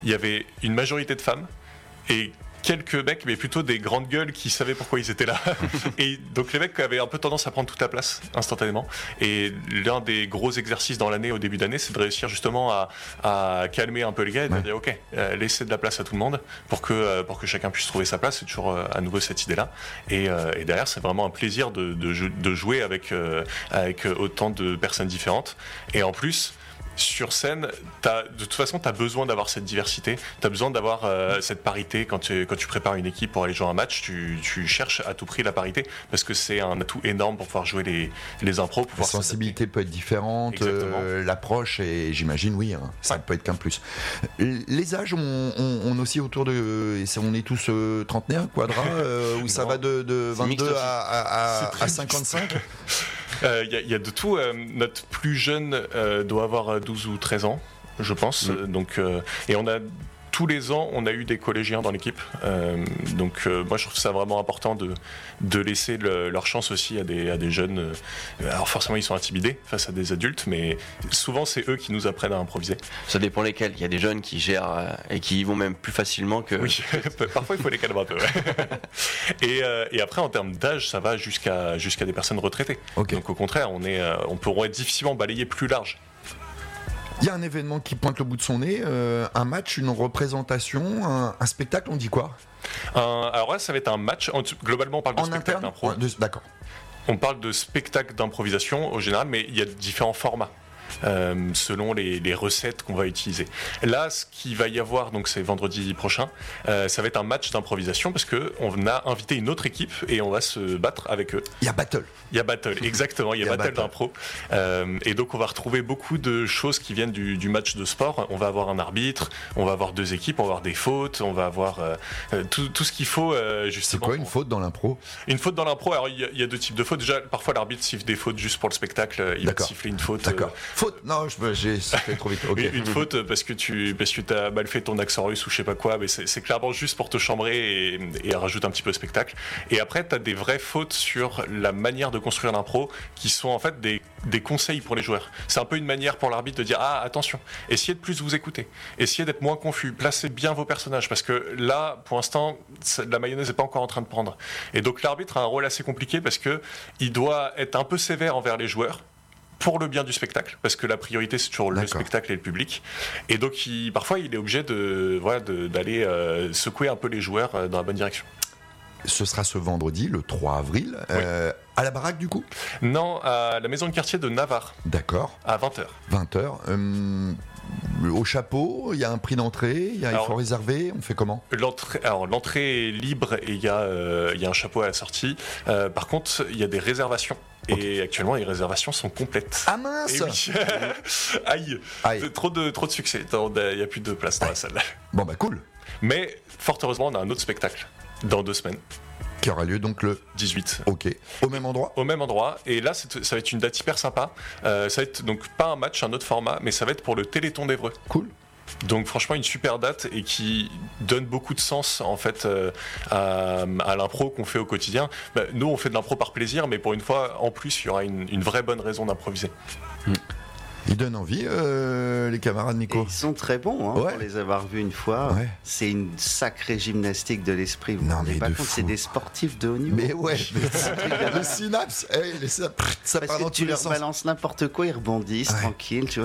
il y avait une majorité de femmes et quelques mecs, mais plutôt des grandes gueules qui savaient pourquoi ils étaient là. Et donc les mecs avaient un peu tendance à prendre toute la place instantanément. Et l'un des gros exercices dans l'année, au début d'année, c'est de réussir justement à calmer un peu les gars et de dire ok, laissez de la place à tout le monde pour que chacun puisse trouver sa place. C'est toujours à nouveau cette idée-là. Et derrière, c'est vraiment un plaisir de jouer avec autant de personnes différentes. Et en plus, sur scène, de toute façon, tu as besoin d'avoir cette diversité, tu as besoin d'avoir cette parité quand tu prépares une équipe pour aller jouer un match, tu cherches à tout prix la parité parce que c'est un atout énorme pour pouvoir jouer les impros. La sensibilité peut être différente, l'approche, et j'imagine, oui, ça peut être qu'un plus. Les âges, on aussi autour de. On est tous trentenaires, quadra, où ça va de 22 à 55. Il y a de tout. Notre plus jeune doit avoir 12 ou 13 ans, je pense. Donc, et on a tous les ans, on a eu des collégiens dans l'équipe. Donc, moi, je trouve ça vraiment important de laisser leur chance aussi à des jeunes. Alors, forcément, ils sont intimidés face à des adultes, mais souvent, c'est eux qui nous apprennent à improviser. Ça dépend lesquels. Il y a des jeunes qui gèrent et qui y vont même plus facilement que. Oui, parfois, il faut les calmer un peu. Ouais. Et après, en termes d'âge, ça va jusqu'à des personnes retraitées. Okay. Donc, au contraire, on pourrait difficilement balayer plus large. Il y a un événement qui pointe le bout de son nez, un match, une représentation, un spectacle, on dit quoi ? Alors là, ça va être un match. Globalement, on parle de spectacle d'impro. D'accord. On parle de spectacle d'improvisation au général, mais il y a différents formats. Selon les recettes qu'on va utiliser. Là, ce qu'il va y avoir, donc c'est vendredi prochain, ça va être un match d'improvisation parce qu'on a invité une autre équipe et on va se battre avec eux. Il y a battle, exactement, il y a battle d'impro. Et donc on va retrouver beaucoup de choses qui viennent du match de sport. On va avoir un arbitre, on va avoir deux équipes, on va avoir des fautes, on va avoir tout ce qu'il faut justement. C'est quoi une faute dans l'impro ? Une faute dans l'impro, alors il y a deux types de fautes. Déjà, parfois l'arbitre siffle des fautes juste pour le spectacle, il va siffler une faute. D'accord. Faute, non, j'ai sifflé trop vite. Okay. Une faute parce que tu as mal fait ton accent russe ou je sais pas quoi, mais c'est clairement juste pour te chambrer et rajouter un petit peu de spectacle. Et après, tu as des vraies fautes sur la manière de construire l'impro qui sont en fait des conseils pour les joueurs. C'est un peu une manière pour l'arbitre de dire ah attention, essayez de plus vous écouter, essayez d'être moins confus, placez bien vos personnages parce que là, pour l'instant, la mayonnaise n'est pas encore en train de prendre. Et donc l'arbitre a un rôle assez compliqué parce que il doit être un peu sévère envers les joueurs. Pour le bien du spectacle, parce que la priorité c'est toujours le spectacle et le public, et donc parfois il est obligé d'aller secouer un peu les joueurs dans la bonne direction. Ce sera ce vendredi, le 3 avril, à la baraque du coup ? Non, à la maison de quartier de Navarre. D'accord. À 20h. 20h. Au chapeau, il y a un prix d'entrée, il faut réserver, on fait comment ? L'entrée est libre et il y a un chapeau à la sortie. Par contre, il y a des réservations. Et actuellement, les réservations sont complètes. Ah mince ! Oui. Aïe. Trop de succès. Il n'y a plus de place dans la salle. Bon bah cool. Mais fort heureusement, on a un autre spectacle dans 2 semaines. Qui aura lieu donc le 18. Ok. Au même endroit ? Au même endroit. Et là, ça va être une date hyper sympa. Ça va être donc pas un match, un autre format, mais ça va être pour le Téléthon d'Évreux. Cool. Donc franchement une super date et qui donne beaucoup de sens en fait à l'impro qu'on fait au quotidien. Nous on fait de l'impro par plaisir, mais pour une fois en plus il y aura une vraie bonne raison d'improviser. Ils donnent envie, les camarades Nico. Et ils sont très bons, pour les avoir vus une fois. Ouais. C'est une sacrée gymnastique de l'esprit. Vous non mais pas compte, c'est des sportifs de haut niveau. Mais ouais, le synapse, ça part dans tous les sens. Tu leur balances n'importe quoi, ils rebondissent tranquille, tu vois.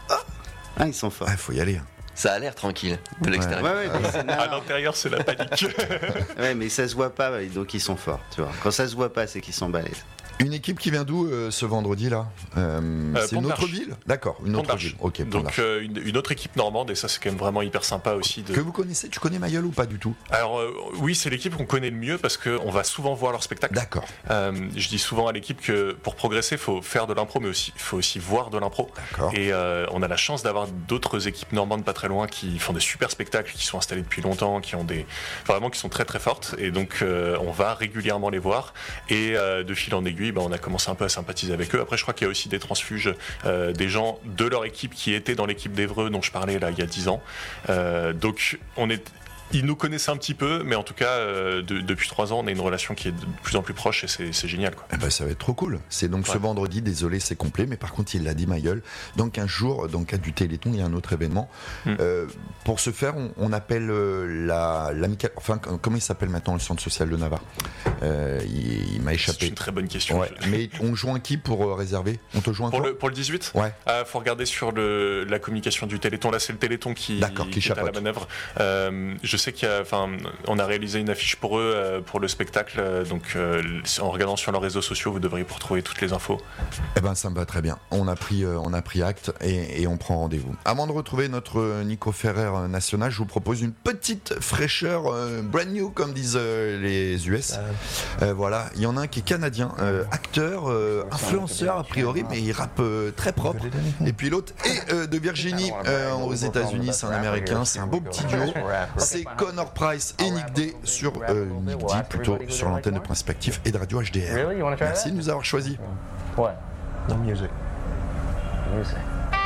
Ils sont forts. Il faut y aller. Ça a l'air tranquille de l'extérieur. À l'intérieur, c'est la panique. Ouais, mais ça se voit pas, donc ils sont forts. Tu vois. Quand ça se voit pas, c'est qu'ils sont balèzes. Une équipe qui vient d'où ce vendredi là c'est une autre ville ? D'accord, une autre ville. Okay, donc une autre équipe normande et ça c'est quand même vraiment hyper sympa aussi. Que vous connaissez ? Tu connais Mayol ou pas du tout ? Alors oui, c'est l'équipe qu'on connaît le mieux parce qu'on va souvent voir leur spectacle. D'accord. Je dis souvent à l'équipe que pour progresser, il faut faire de l'impro mais il faut aussi voir de l'impro. D'accord. Et on a la chance d'avoir d'autres équipes normandes pas très loin qui font des super spectacles, qui sont installées depuis longtemps, qui sont très très fortes et donc on va régulièrement les voir et de fil en aiguille, on a commencé un peu à sympathiser avec eux. Après, je crois qu'il y a aussi des transfuges, des gens de leur équipe qui étaient dans l'équipe d'Évreux dont je parlais là il y a 10 ans. Donc, ils nous connaissaient un petit peu, mais en tout cas, depuis 3 ans, on a une relation qui est de plus en plus proche et c'est génial, quoi. Eh ben, ça va être trop cool. C'est donc ce vendredi, désolé, c'est complet, mais par contre, il l'a dit, Mayol. Dans 15 jours, dans le cadre du Téléthon, il y a un autre événement. Pour ce faire, on appelle l'amicale. Enfin, comment il s'appelle maintenant le centre social de Navarre? Il m'a échappé. C'est une très bonne question. Ouais. Mais on joint qui pour réserver? On te joint pour le 18? Ouais. Faut regarder sur la communication du Téléthon. Là, c'est le Téléthon qui est à la manœuvre. Je sais on a réalisé une affiche pour eux pour le spectacle. Donc, en regardant sur leurs réseaux sociaux, vous devriez retrouver toutes les infos. Eh ben, ça me va très bien. On a pris acte et on prend rendez-vous. Avant de retrouver notre Nico Ferrer national, je vous propose une petite fraîcheur brand new, comme disent les US. Voilà, il y en a un qui est canadien, acteur, influenceur a priori, mais il rappe très propre. Et puis l'autre est de Virginie, aux États-Unis, c'est un américain, c'est un beau petit duo. C'est Connor Price et Nick D sur sur l'antenne de Prince Actif et de Radio HDR. Merci de nous avoir choisis. What? No music. Music.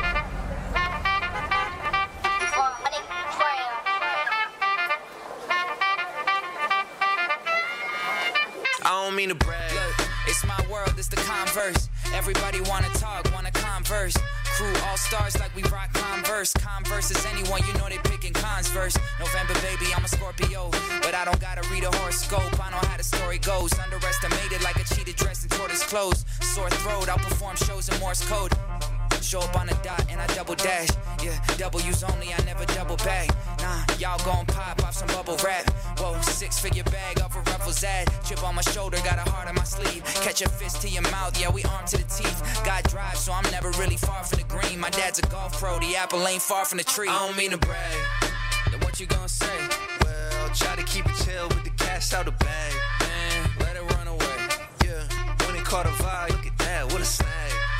I don't mean to brag. Look, it's my world, it's the Converse. Everybody wanna talk, wanna converse. Crew all stars like we rock Converse. Converse is anyone, you know they picking Converse. November baby, I'm a Scorpio, but I don't gotta read a horoscope. I know how the story goes. Underestimated like a cheetah dressed in tortoise clothes. Sore throat, outperform shows in Morse code. Show up on a dot and I double dash. Yeah, W's only, I never double back. Nah, y'all gon' pop off some bubble wrap. Whoa, 6-figure bag off a Ruffles ad. Chip on my shoulder, got a heart on my sleeve. Catch a fist to your mouth, yeah, we armed to the teeth. God drives, so I'm never really far from the green. My dad's a golf pro, the apple ain't far from the tree. I don't mean to brag, then what you gonna say? Well, try to keep it chill with the cash out the bag. Man, let it run away. Yeah, when it caught a vibe, look at that, what a snag.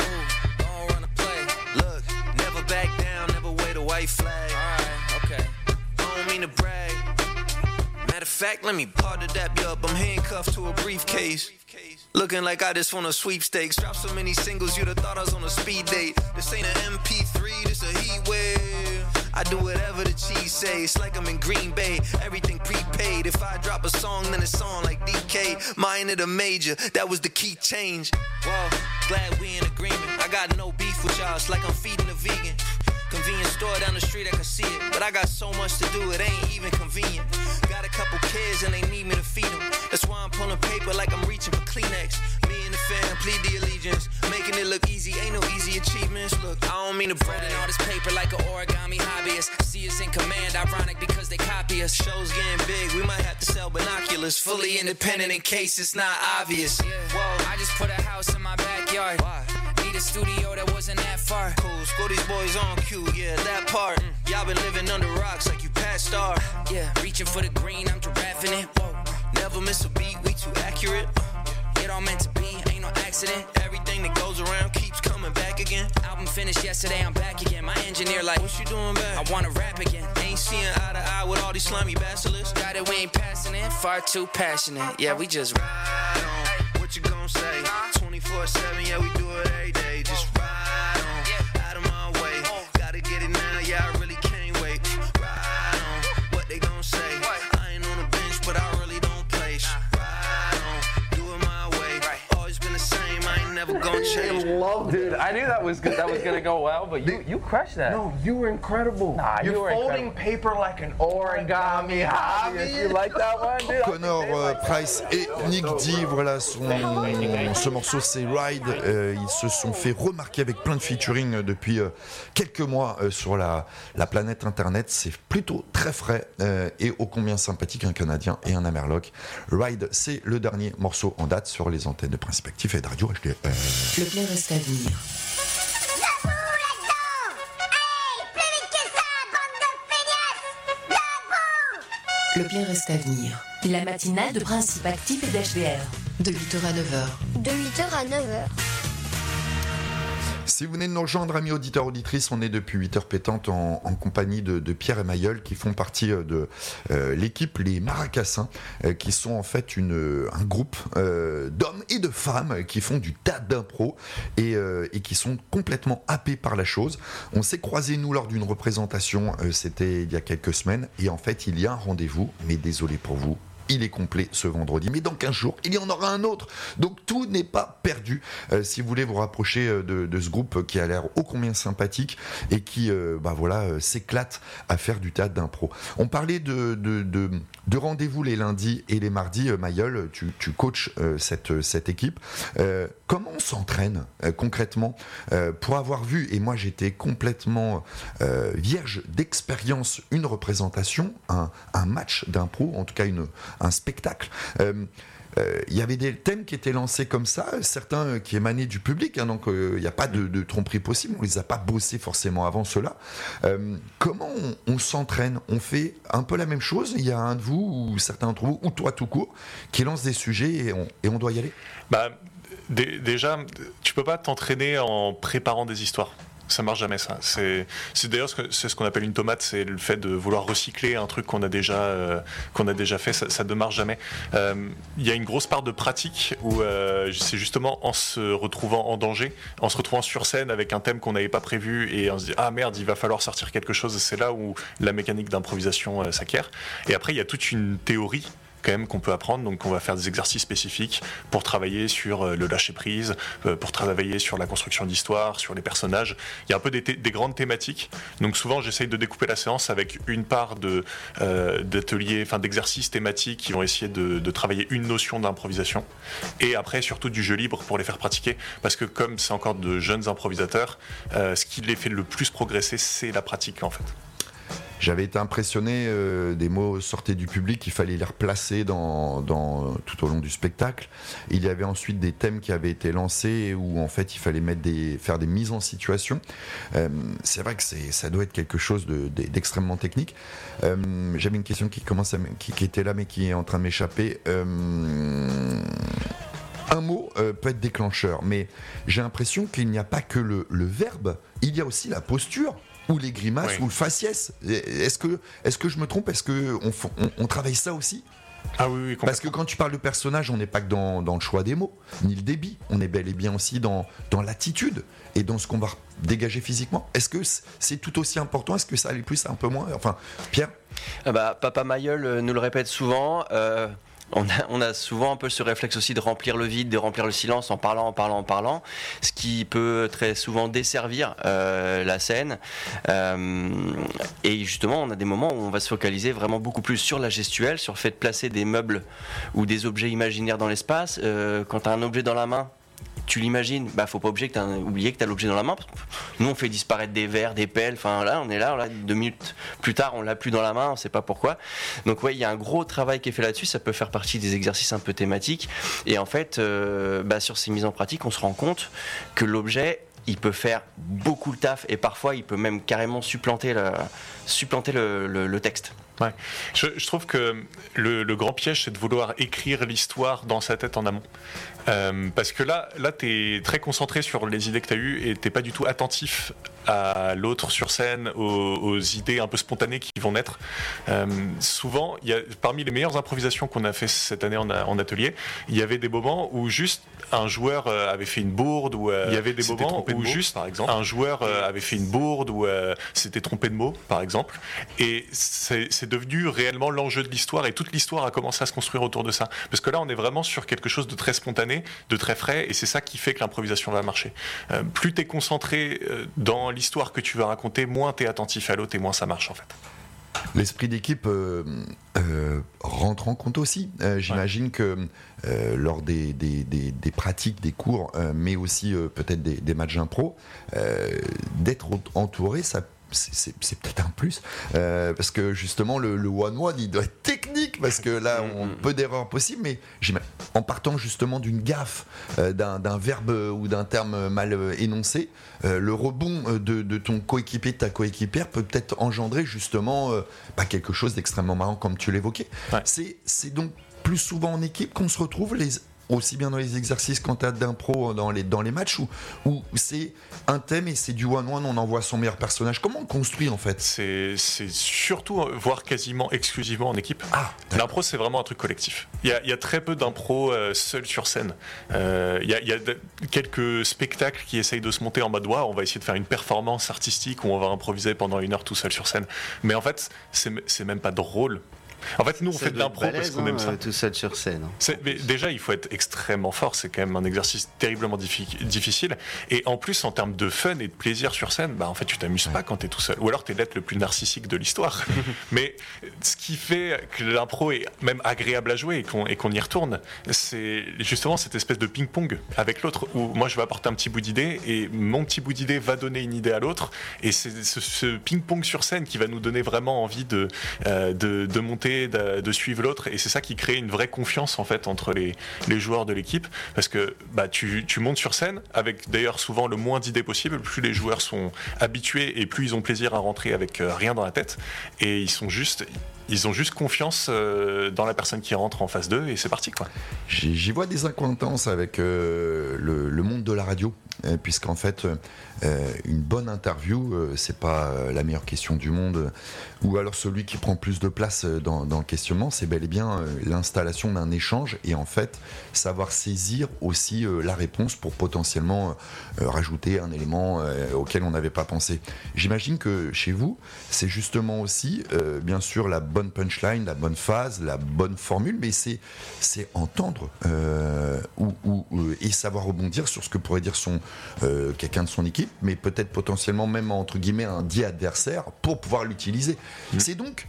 Back down, never wave a white flag. Alright, okay. I don't mean to brag. Matter of fact, let me part of that up. I'm handcuffed to a briefcase. Looking like I just won a sweepstakes. Dropped so many singles, you'd have thought I was on a speed date. This ain't an MP3, this a heat wave. I do whatever the cheese say. It's like I'm in Green Bay, everything prepaid. If I drop a song, then it's on like DK. Minor to major, that was the key change. Whoa, glad we in agreement. I got no beef with y'all, it's like I'm feeding a vegan. Convenience store down the street, I can see it. But I got so much to do, it ain't even convenient. Got a couple kids and they need me to feed them. That's why I'm pulling paper like I'm reaching for Kleenex. Me and the fam plead the allegiance. Making it look easy, ain't no easy achievements. Look, I don't mean to brag. All this paper like an origami hobbyist. See us in command, ironic because they copy us. Show's getting big, we might have to sell binoculars. Fully independent in case it's not obvious. Yeah. Whoa, I just put a house in my backyard. Why? Need a studio that wasn't that far. Cool, school these boys on cue, yeah, that part. Y'all been living under rocks like you past star. Yeah, reaching for the green, I'm giraffing it. Whoa, never miss a beat, we too accurate. It all meant to be, ain't no accident. Everything that goes around keeps coming back again. Album finished yesterday, I'm back again. My engineer like, what you doing back? I wanna rap again. Ain't seeing eye to eye with all these slimy basilisks. Got it, we ain't passing it, far too passionate. Yeah, we just ride on. What you gon' say? 24/7, yeah, we do it every day. Just ride on, out of my way. Gotta get it now, yeah, I really can't wait. Ride on, what they gon' say? I ain't on the bench, but I really don't play. Ride on, do it my way. Always been the same, I ain't never gonna change. Dude, I knew that was good. That was gonna go well, but you crushed that. No, you were incredible. Nah, You're you were folding incredible. paper like an origami hobbyist. You like that one, dude? Connor Price et Nick D, voilà ce morceau, c'est Ride. Ils se sont fait remarquer avec plein de featuring depuis quelques mois sur la planète internet. C'est plutôt très frais et ô combien sympathique, un Canadien et un Amerloc. Ride, c'est le dernier morceau en date sur les antennes de Prince Actif et de Radio HDR. Le plein reste à venir. Le plein reste à venir. La matinale de Principe Actif et d'HDR. De 8h à 9h. De 8h à 9h. Si vous venez de nous rejoindre, amis auditeurs, auditrices, on est depuis 8 heures pétantes en compagnie de Pierre et Mayol qui font partie de l'équipe Les Maracassins, qui sont en fait un groupe d'hommes et de femmes qui font du théâtre d'impro et qui sont complètement happés par la chose. On s'est croisés, nous, lors d'une représentation, c'était il y a quelques semaines, et en fait, il y a un rendez-vous, mais désolé pour vous, il est complet ce vendredi, mais dans 15 jours, il y en aura un autre. Donc tout n'est pas perdu. Si vous voulez vous rapprocher de ce groupe qui a l'air ô combien sympathique et qui s'éclate à faire du théâtre d'impro. On parlait de rendez-vous les lundis et les mardis. Mayol, tu coaches cette équipe. Comment on s'entraîne concrètement pour avoir vu, et moi j'étais complètement vierge d'expérience, une représentation, un match d'impro, en tout cas un spectacle. Il y avait des thèmes qui étaient lancés comme ça, certains qui émanaient du public, hein, donc il n'y a pas de tromperie possible, on ne les a pas bossés forcément avant cela. Comment on s'entraîne? On fait un peu la même chose? Il y a un de vous, ou certains d'entre vous, ou toi tout court, qui lance des sujets et on doit y aller? Déjà, tu peux pas t'entraîner en préparant des histoires. Ça marche jamais, ça. C'est d'ailleurs ce qu'on appelle une tomate, c'est le fait de vouloir recycler un truc qu'on a déjà fait. Ça ne marche jamais. Il y a une grosse part de pratique où c'est justement en se retrouvant en danger, en se retrouvant sur scène avec un thème qu'on n'avait pas prévu et on se dit ah merde, il va falloir sortir quelque chose. C'est là où la mécanique d'improvisation s'acquiert. Et après, il y a toute une théorie quand même qu'on peut apprendre, donc on va faire des exercices spécifiques pour travailler sur le lâcher prise, pour travailler sur la construction d'histoire, sur les personnages. Il y a un peu des grandes thématiques, donc souvent j'essaye de découper la séance avec une part d'ateliers, enfin d'exercices thématiques qui vont essayer de travailler une notion d'improvisation, et après surtout du jeu libre pour les faire pratiquer, parce que comme c'est encore de jeunes improvisateurs, ce qui les fait le plus progresser, c'est la pratique en fait. J'avais été impressionné, des mots sortaient du public, il fallait les replacer tout au long du spectacle. Il y avait ensuite des thèmes qui avaient été lancés où en fait il fallait faire des mises en situation. C'est vrai que ça doit être quelque chose d'extrêmement technique. J'avais une question qui était là mais qui est en train de m'échapper. Un mot peut être déclencheur, mais j'ai l'impression qu'il n'y a pas que le verbe, il y a aussi la posture, ou les grimaces, oui, ou le faciès. Est-ce que je me trompe? Est-ce qu'on travaille ça aussi? Ah oui, parce que quand tu parles de personnage, on n'est pas que dans le choix des mots, ni le débit, on est bel et bien aussi dans l'attitude et dans ce qu'on va dégager physiquement. Est-ce que c'est tout aussi important? Est-ce que ça allait plus, un peu moins? Enfin, Pierre? Papa Mayol nous le répète souvent. On a souvent un peu ce réflexe aussi de remplir le vide, de remplir le silence en parlant, ce qui peut très souvent desservir la scène. Et justement, on a des moments où on va se focaliser vraiment beaucoup plus sur la gestuelle, sur le fait de placer des meubles ou des objets imaginaires dans l'espace. Quand tu as un objet dans la main, tu l'imagines, faut pas oublier que tu as l'objet dans la main. Nous, on fait disparaître des verres, des pelles. Enfin, là, on est là, 2 minutes plus tard, on l'a plus dans la main, on sait pas pourquoi. Donc, il y a un gros travail qui est fait là-dessus. Ça peut faire partie des exercices un peu thématiques. Et en fait, sur ces mises en pratique, on se rend compte que l'objet, il peut faire beaucoup le taf et parfois, il peut même carrément supplanter le texte. Ouais. Je trouve que le grand piège, c'est de vouloir écrire l'histoire dans sa tête en amont. Parce que là tu es très concentré sur les idées que tu as eues et tu n'es pas du tout attentif à l'autre sur scène, aux idées un peu spontanées qui vont naître. Souvent, parmi les meilleures improvisations qu'on a fait cette année en atelier, il y avait des moments où juste un joueur avait fait une bourde, ou il y avait des moments où juste par exemple un joueur avait fait une bourde ou s'était trompé de mots par exemple, et c'est devenu réellement l'enjeu de l'histoire et toute l'histoire a commencé à se construire autour de ça, parce que là on est vraiment sur quelque chose de très spontané, de très frais, et c'est ça qui fait que l'improvisation va marcher. Plus tu es concentré dans l'histoire que tu veux raconter, moins tu es attentif à l'autre et moins ça marche en fait. L'esprit d'équipe rentre en compte aussi. J'imagine que lors des pratiques, des cours, mais aussi peut-être des matchs d'impro, d'être entouré, c'est peut-être un plus, parce que justement le one-one il doit être technique, parce que là on peu d'erreurs possibles, mais en partant justement d'une gaffe, d'un verbe ou d'un terme mal énoncé, le rebond de ton coéquipier, de ta coéquipière peut peut-être engendrer justement quelque chose d'extrêmement marrant comme tu l'évoquais. Ouais. C'est donc plus souvent en équipe qu'on se retrouve, aussi bien dans les exercices qu'en théâtre d'impro dans les matchs où c'est un thème et c'est du one-one, on envoie son meilleur personnage. Comment on construit en fait? C'est surtout, voire quasiment exclusivement en équipe. L'impro, c'est vraiment un truc collectif. Il y a très peu d'impro seul sur scène. Il y a quelques spectacles qui essayent de se monter en mode on va essayer de faire une performance artistique où on va improviser pendant 1 heure tout seul sur scène. Mais en fait, c'est même pas drôle. En fait, nous, on fait de l'impro parce qu'on aime ça. Tout seul sur scène. Mais déjà, il faut être extrêmement fort. C'est quand même un exercice terriblement difficile. Et en plus, en termes de fun et de plaisir sur scène, en fait, tu t'amuses pas quand t'es tout seul. Ou alors, t'es l'être le plus narcissique de l'histoire. Mais ce qui fait que l'impro est même agréable à jouer et qu'on y retourne, c'est justement cette espèce de ping-pong avec l'autre où moi, je vais apporter un petit bout d'idée et mon petit bout d'idée va donner une idée à l'autre. Et c'est ce ping-pong sur scène qui va nous donner vraiment envie de monter, de suivre l'autre, et c'est ça qui crée une vraie confiance en fait entre les joueurs de l'équipe, parce que tu montes sur scène avec d'ailleurs souvent le moins d'idées possible. Plus les joueurs sont habitués et plus ils ont plaisir à rentrer avec rien dans la tête, et ils ont juste confiance dans la personne qui rentre en face d'eux, et c'est parti quoi. J'y vois des incohérences avec le monde de la radio, puisqu'en fait une bonne interview c'est pas la meilleure question du monde, ou alors celui qui prend plus de place dans le questionnement, c'est bel et bien l'installation d'un échange, et en fait savoir saisir aussi la réponse pour potentiellement rajouter un élément auquel on n'avait pas pensé. J'imagine que chez vous c'est justement aussi bien sûr la bonne punchline, la bonne phase, la bonne formule, mais c'est entendre et savoir rebondir sur ce que pourrait dire quelqu'un de son équipe, mais peut-être potentiellement même entre guillemets un dit adversaire pour pouvoir l'utiliser. C'est donc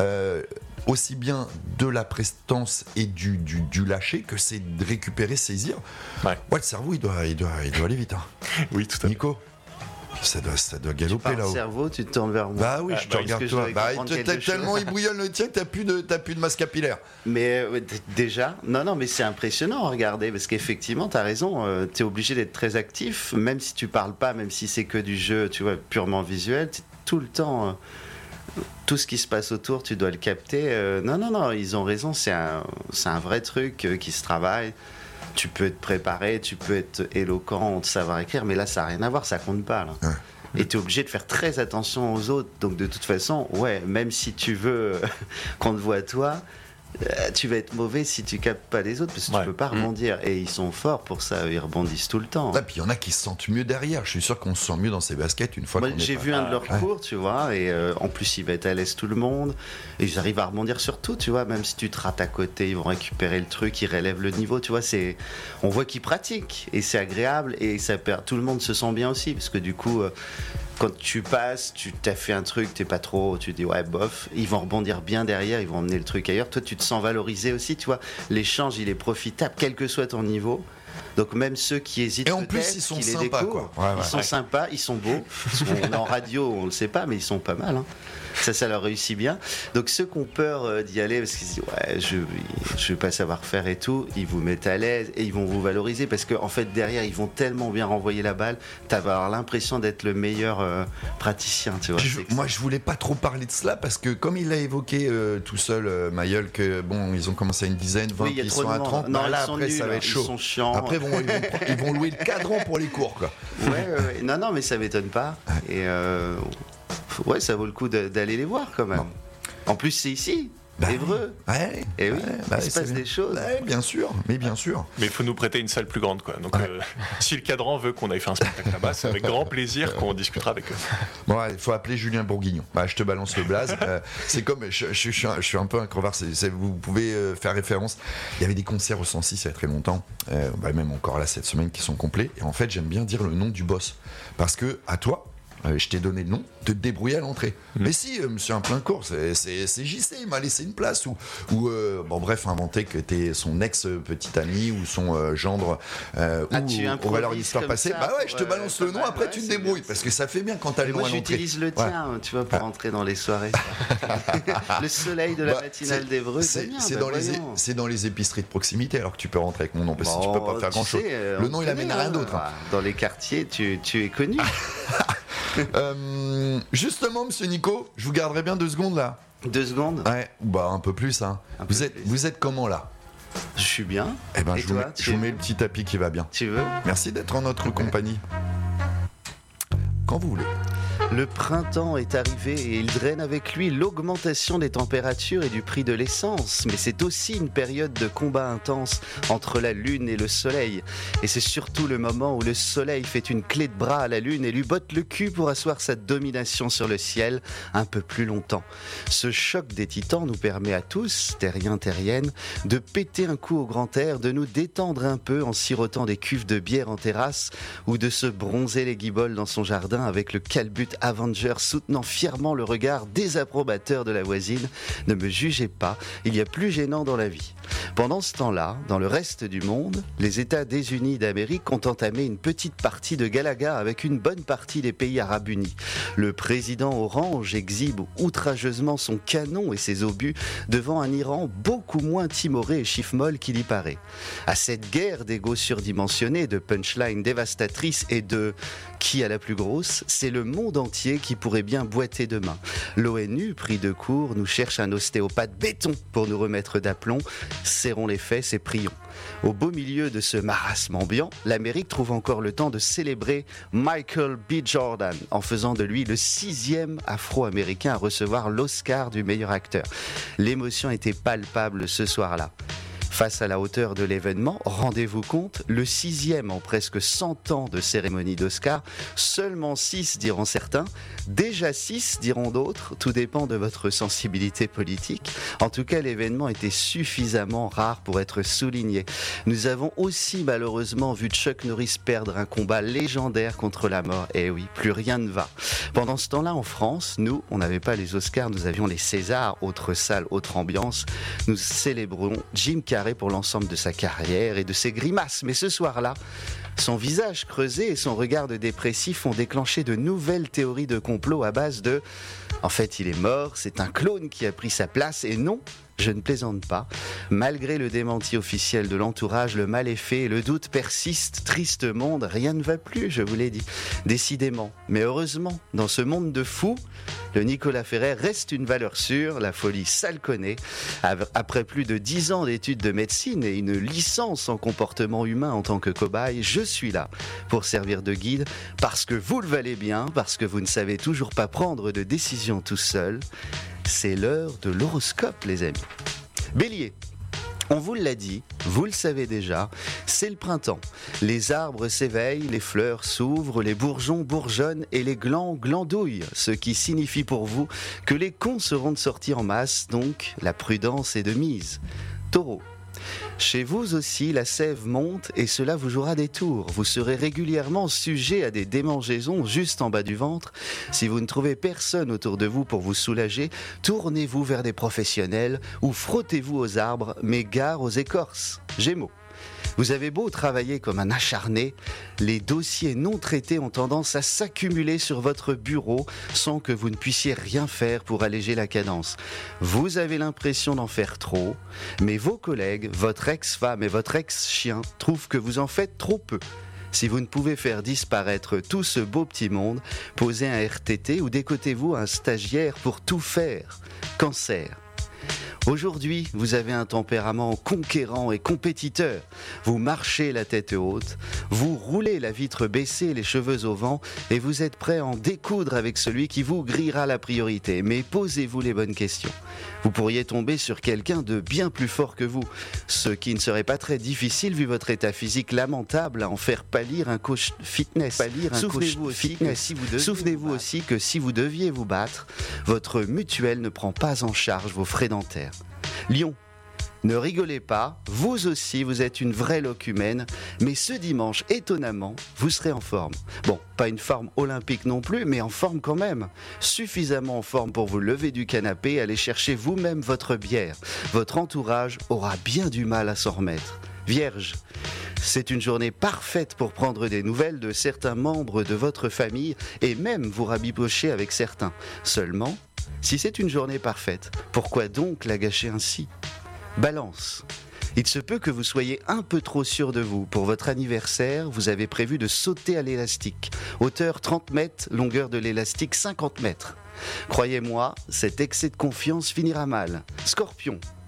aussi bien de la prestance et du lâcher que c'est de récupérer, saisir. Ouais, le cerveau il doit aller vite. Oui, tout à fait. Nico, ça doit galoper là-haut. Le cerveau, tu te tournes vers moi. Bah oui, je te regarde toi. Tellement il bouillonne le tien que t'as plus de masse capillaire. Mais déjà, non, mais c'est impressionnant à regarder, parce qu'effectivement, t'as raison, t'es obligé d'être très actif, même si tu parles pas, même si c'est que du jeu, tu vois, purement visuel, t'es tout le temps. Tout ce qui se passe autour, tu dois le capter. Non, ils ont raison, c'est un vrai truc qui se travaille. Tu peux être préparé, tu peux être éloquent, savoir écrire, mais là, ça n'a rien à voir, ça compte pas. Là. Ouais. Et tu es obligé de faire très attention aux autres. Donc, de toute façon, même si tu veux qu'on te voit toi, tu vas être mauvais si tu captes pas les autres, parce que tu peux pas rebondir. Et ils sont forts pour ça, ils rebondissent tout le temps. Là, puis il y en a qui se sentent mieux derrière. Je suis sûr qu'on se sent mieux dans ses baskets une fois qu'on est. J'ai vu un de leurs cours, tu vois, et en plus il va être à l'aise tout le monde, et ils arrivent à rebondir sur tout, tu vois. Même si tu te rates à côté, ils vont récupérer le truc, ils relèvent le niveau, tu vois. On voit qu'ils pratiquent, et c'est agréable, et tout le monde se sent bien aussi, parce que du coup. Quand tu passes, tu t'as fait un truc, t'es pas trop, tu dis bof, ils vont rebondir bien derrière, ils vont emmener le truc ailleurs. Toi, tu te sens valorisé aussi, tu vois. L'échange, il est profitable, quel que soit ton niveau. Donc même ceux qui hésitent, et en plus ils sont sympas, quoi. Ils sont sympas, ils sont beaux. On est en radio, on le sait pas, mais ils sont pas mal. Ça leur réussit bien. Donc ceux qui ont peur d'y aller parce qu'ils se disent je vais pas savoir faire et tout, ils vous mettent à l'aise et ils vont vous valoriser, parce qu'en fait derrière ils vont tellement bien renvoyer la balle, tu vas avoir l'impression d'être le meilleur praticien, tu vois. Moi je voulais pas trop parler de cela, parce que comme il l'a évoqué tout seul, Mayol, que bon, ils ont commencé à une dizaine, 20, ils sont à 30. Non, là après nuls, ça va être chaud. Ils sont chiants. Après ils vont louer le cadran pour les cours, quoi. Ouais. Non, mais ça m'étonne pas. Et ça vaut le coup d'aller les voir quand même. Bon. En plus, c'est ici, Évreux. Et oui, il se passe des choses. Bien sûr. Mais il faut nous prêter une salle plus grande, quoi. Donc, si le cadran veut qu'on aille faire un spectacle là-bas, c'est avec grand plaisir qu'on discutera avec eux. Bon, il faut appeler Julien Bourguignon. Je te balance le blaze. C'est comme, je suis un peu un crevard. Vous pouvez faire référence. Il y avait des concerts au 106 il y a très longtemps, même encore là cette semaine, qui sont complets. Et en fait, j'aime bien dire le nom du boss, parce que à toi. Je t'ai donné le nom, de te débrouiller à l'entrée. Mais si, monsieur un plein cours, c'est JC, il m'a laissé une place. Inventer que t'es son ex-petite amie ou son gendre, on va leur une histoire passée. Je te balance le nom, après tu te débrouilles, parce que ça fait bien quand t'as le nom à l'entrée. Moi j'utilise le tien, tu vois, pour entrer dans les soirées. Le soleil de la matinale d'Évreux, c'est dans les épiceries de proximité, alors que tu peux rentrer avec mon nom, parce que tu peux pas faire grand-chose. Le nom, il amène à rien d'autre. Dans les quartiers, tu es connu. Justement, monsieur Nico, je vous garderai bien 2 secondes là. 2 secondes ? Ouais, un peu plus. Vous êtes comment là ? Je suis bien. Eh ben, Et je toi, vous mets le petit tapis qui va bien. Tu veux? Merci d'être en notre compagnie. Quand vous voulez. Le printemps est arrivé et il draine avec lui l'augmentation des températures et du prix de l'essence. Mais c'est aussi une période de combat intense entre la Lune et le Soleil. Et c'est surtout le moment où le Soleil fait une clé de bras à la Lune et lui botte le cul pour asseoir sa domination sur le ciel un peu plus longtemps. Ce choc des titans nous permet à tous, terriens, terriennes, de péter un coup au grand air, de nous détendre un peu en sirotant des cuves de bière en terrasse ou de se bronzer les guibolles dans son jardin avec le calbut Avenger soutenant fièrement le regard désapprobateur de la voisine. Ne me jugez pas, il y a plus gênant dans la vie. Pendant ce temps-là, dans le reste du monde, les États désunis d'Amérique ont entamé une petite partie de Galaga avec une bonne partie des pays arabes unis. Le président Orange exhibe outrageusement son canon et ses obus devant un Iran beaucoup moins timoré et chiffre-molle qu'il y paraît. À cette guerre d'ego surdimensionnée, de punchlines dévastatrices et de « qui a la plus grosse ?», c'est le monde entier qui pourrait bien boiter demain. L'ONU, pris de court, nous cherche un ostéopathe béton pour nous remettre d'aplomb. Serrons les fesses et prions. Au beau milieu de ce marasme ambiant, l'Amérique trouve encore le temps de célébrer Michael B. Jordan en faisant de lui le 6e Afro-Américain à recevoir l'Oscar du meilleur acteur. L'émotion était palpable ce soir-là. Face à la hauteur de l'événement, rendez-vous compte, le 6e en presque 100 ans de cérémonie d'Oscar, seulement 6 diront certains, déjà 6 diront d'autres, tout dépend de votre sensibilité politique. En tout cas, l'événement était suffisamment rare pour être souligné. Nous avons aussi malheureusement vu Chuck Norris perdre un combat légendaire contre la mort. Eh oui, plus rien ne va. Pendant ce temps-là, en France, nous, on n'avait pas les Oscars, nous avions les Césars, autre salle, autre ambiance. Nous célébrons Jim Carrey pour l'ensemble de sa carrière et de ses grimaces. Mais ce soir-là, son visage creusé et son regard dépressif ont déclenché de nouvelles théories de complot à base de « En fait, il est mort, c'est un clone qui a pris sa place » et non, je ne plaisante pas. Malgré le démenti officiel de l'entourage, le mal est fait et le doute persiste. Triste monde, rien ne va plus, je vous l'ai dit. Décidément. Mais heureusement, dans ce monde de fous, le Nicolas Ferrer reste une valeur sûre, la folie, ça le connaît. Après plus de 10 ans d'études de médecine et une licence en comportement humain en tant que cobaye, je suis là pour servir de guide parce que vous le valez bien, parce que vous ne savez toujours pas prendre de décision tout seul. C'est l'heure de l'horoscope, les amis. Bélier. On vous l'a dit, vous le savez déjà, c'est le printemps. Les arbres s'éveillent, les fleurs s'ouvrent, les bourgeons bourgeonnent et les glands glandouillent, ce qui signifie pour vous que les cons seront de sortie en masse, donc la prudence est de mise. Taureau. Chez vous aussi, la sève monte et cela vous jouera des tours. Vous serez régulièrement sujet à des démangeaisons juste en bas du ventre. Si vous ne trouvez personne autour de vous pour vous soulager, tournez-vous vers des professionnels ou frottez-vous aux arbres, mais gare aux écorces. Gémeaux. Vous avez beau travailler comme un acharné, les dossiers non traités ont tendance à s'accumuler sur votre bureau sans que vous ne puissiez rien faire pour alléger la cadence. Vous avez l'impression d'en faire trop, mais vos collègues, votre ex-femme et votre ex-chien trouvent que vous en faites trop peu. Si vous ne pouvez faire disparaître tout ce beau petit monde, posez un RTT ou décotez-vous un stagiaire pour tout faire. Cancer. Aujourd'hui, vous avez un tempérament conquérant et compétiteur. Vous marchez la tête haute, vous roulez la vitre baissée, les cheveux au vent, et vous êtes prêt à en découdre avec celui qui vous grillera la priorité. Mais posez-vous les bonnes questions. Vous pourriez tomber sur quelqu'un de bien plus fort que vous, ce qui ne serait pas très difficile vu votre état physique lamentable à en faire pâlir un coach fitness. Souvenez-vous aussi que si vous deviez vous battre, votre mutuelle ne prend pas en charge vos frais dentaires. Lion, ne rigolez pas, vous aussi vous êtes une vraie locumène, mais ce dimanche, étonnamment, vous serez en forme. Bon, pas une forme olympique non plus, mais en forme quand même. Suffisamment en forme pour vous lever du canapé et aller chercher vous-même votre bière. Votre entourage aura bien du mal à s'en remettre. Vierge, c'est une journée parfaite pour prendre des nouvelles de certains membres de votre famille et même vous rabibocher avec certains. Seulement, si c'est une journée parfaite, pourquoi donc la gâcher ainsi ? Balance. Il se peut que vous soyez un peu trop sûr de vous. Pour votre anniversaire, vous avez prévu de sauter à l'élastique. Hauteur 30 mètres, longueur de l'élastique 50 mètres. Croyez-moi, cet excès de confiance finira mal. Scorpion.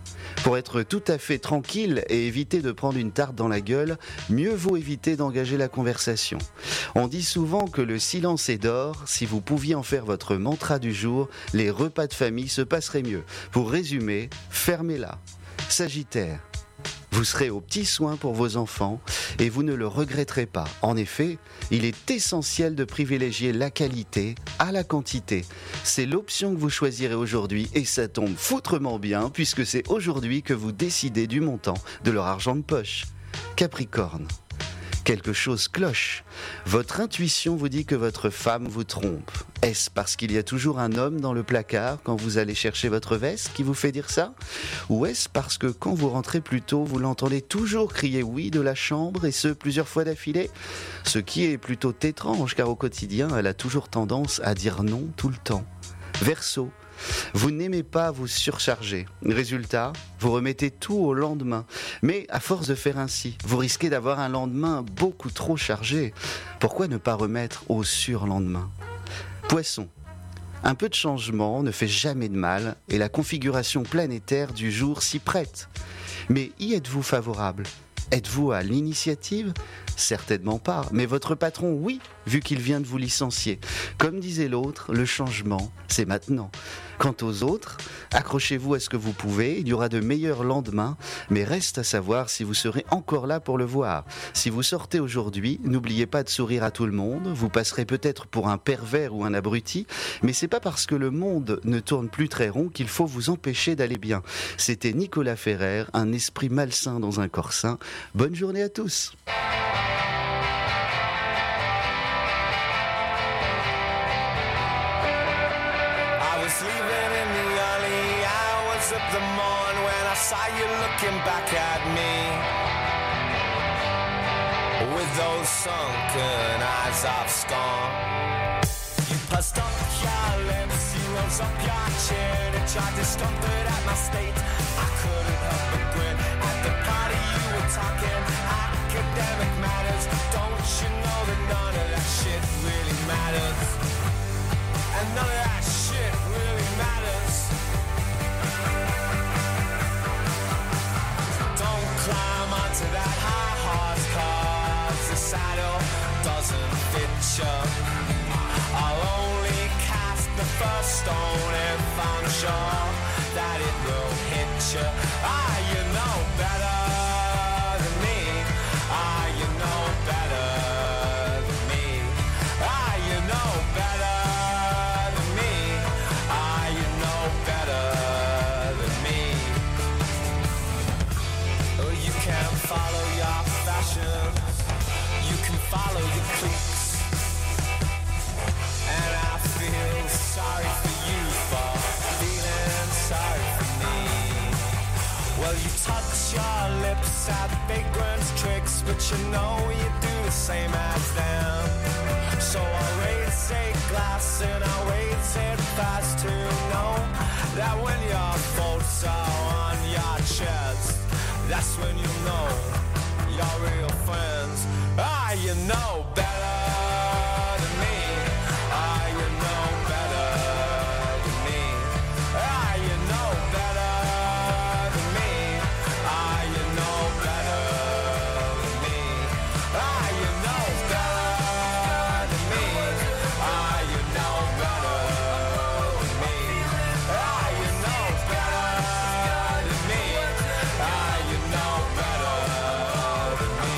Pour être tout à fait tranquille et éviter de prendre une tarte dans la gueule, mieux vaut éviter d'engager la conversation. On dit souvent que le silence est d'or. Si vous pouviez en faire votre mantra du jour, les repas de famille se passeraient mieux. Pour résumer, fermez-la. Sagittaire. Vous serez aux petits soins pour vos enfants et vous ne le regretterez pas. En effet, il est essentiel de privilégier la qualité à la quantité. C'est l'option que vous choisirez aujourd'hui et ça tombe foutrement bien puisque c'est aujourd'hui que vous décidez du montant de leur argent de poche. Capricorne. Quelque chose cloche. Votre intuition vous dit que votre femme vous trompe. Est-ce parce qu'il y a toujours un homme dans le placard quand vous allez chercher votre veste qui vous fait dire ça ? Ou est-ce parce que quand vous rentrez plus tôt, vous l'entendez toujours crier oui de la chambre et ce plusieurs fois d'affilée ? Ce qui est plutôt étrange car au quotidien, elle a toujours tendance à dire non tout le temps. Verseau. Vous n'aimez pas vous surcharger. Résultat, vous remettez tout au lendemain. Mais à force de faire ainsi, vous risquez d'avoir un lendemain beaucoup trop chargé. Pourquoi ne pas remettre au surlendemain ? Poisson. Un peu de changement ne fait jamais de mal et la configuration planétaire du jour s'y prête. Mais y êtes-vous favorable ? Êtes-vous à l'initiative ? Certainement pas, mais votre patron, oui, vu qu'il vient de vous licencier. Comme disait l'autre, le changement, c'est maintenant. Quant aux autres, accrochez-vous à ce que vous pouvez, il y aura de meilleurs lendemains, mais reste à savoir si vous serez encore là pour le voir. Si vous sortez aujourd'hui, n'oubliez pas de sourire à tout le monde, vous passerez peut-être pour un pervers ou un abruti, mais c'est pas parce que le monde ne tourne plus très rond qu'il faut vous empêcher d'aller bien. C'était Nicolas Ferrer, un esprit malsain dans un corps sain. Bonne journée à tous. Saw you looking back at me with those sunken eyes of scorn. You pursed up your lips, you rose up your chin and tried to discomfort at my state. I couldn't help but grin. At the party you were talking academic matters. Don't you know that none of that shit really matters? And none of that shit really matters. Climb onto that high horse, cause the saddle doesn't fit you. I'll only cast the first stone if I'm sure that it will hit you. Ah, you know better than me. Ah, you know better than me. Ah, you know better than me. Ah, you know better than me. You can follow your fashions, you can follow your cliques, and I feel sorry for you for feeling sorry for me. Well, you touch your lips at vagrants' tricks, but you know you do the same as them. So I'll raise a glass and I'll raise it fast to know that when your thoughts are on your chest, that's when you know you're real friends. Ah, you know better than me. Ah, you know better than me. Ah, you know better than me. Ah, you know better than me. Ah, you know better than me. Ah, you know better than me. Ah, you know better than me. Ah, you know better than me.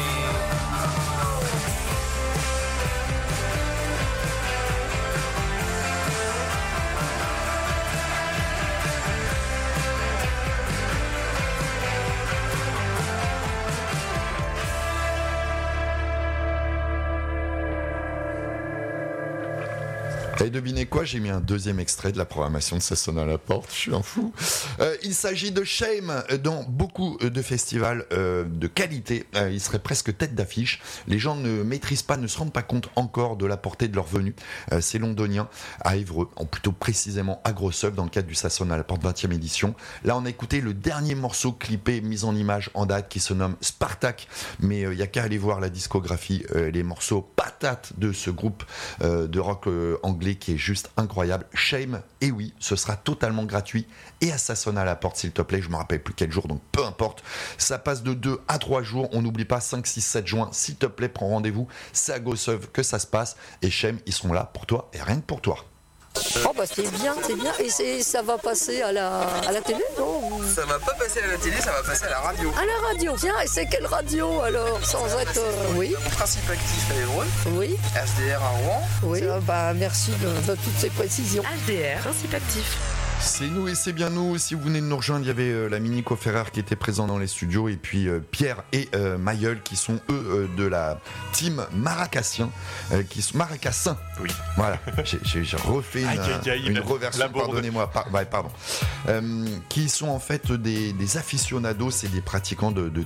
Et devinez quoi, j'ai mis un deuxième extrait de la programmation de Ça sonne à la porte, je suis un fou. Il s'agit de Shame dans beaucoup de festivals de qualité. Il serait presque tête d'affiche. Les gens ne maîtrisent pas, ne se rendent pas compte encore de la portée de leur venue. Ces Londoniens à Évreux, plutôt précisément à Grosseuf, dans le cadre du Ça sonne à la porte 20e édition. Là, on a écouté le dernier morceau clippé, mis en image en date, qui se nomme Spartak. Mais il n'y a qu'à aller voir la discographie, les morceaux patates de ce groupe de rock anglais anglais qui est juste incroyable. Shame, et oui, ce sera totalement gratuit. Et ça sonne à la porte, s'il te plaît. Je me rappelle plus quel jour, donc peu importe. Ça passe de 2 à 3 jours. On n'oublie pas 5, 6, 7 juin. S'il te plaît, prends rendez-vous. C'est à Gosseuf que ça se passe. Et Shame, ils sont là pour toi et rien que pour toi. Oh bah c'est bien. Et ça va passer à la télé, non? Ça va pas passer à la télé, ça va passer à la radio. À la radio, tiens, et c'est quelle radio alors? Sans être... oui. Principe actif à Évreux. Oui. HDR à Rouen. Oui. Bah merci de toutes ces précisions. HDR, Principe actif. C'est nous et c'est bien nous. Si vous venez de nous rejoindre, il y avait la Mini Ferrer qui était présent dans les studios et puis Pierre et Mayol qui sont eux de la team Maracassin. Maracassin. Oui. Voilà. J'ai refait une reversion. Pardonnez-moi. Pardon. Qui sont en fait des aficionados et des pratiquants de